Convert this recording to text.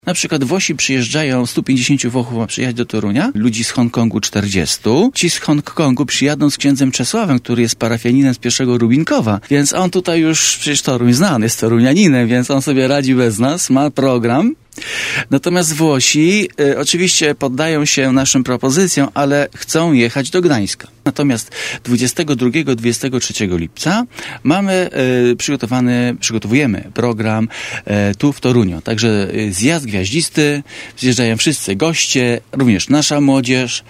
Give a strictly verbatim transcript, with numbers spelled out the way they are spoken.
Na przykład Włosi przyjeżdżają, stu pięćdziesięciu Włochów ma przyjechać do Torunia, ludzi z Hongkongu czterdziestu. Ci z Hongkongu przyjadą z księdzem Czesławem, który jest parafianinem z pierwszego Rubinkowa, więc on tutaj już, przecież Toruń znany, jest torunianinem, więc on sobie radzi bez nas, ma program. Natomiast Włosi y, oczywiście poddają się naszym propozycjom, ale chcą jechać do Gdańska. Natomiast dwudziestego drugiego do dwudziestego trzeciego lipca mamy y, przygotowany, przygotowujemy program y, tu w Toruniu. Także y, zjazd gwiaździsty, zjeżdżają wszyscy goście, również nasza młodzież.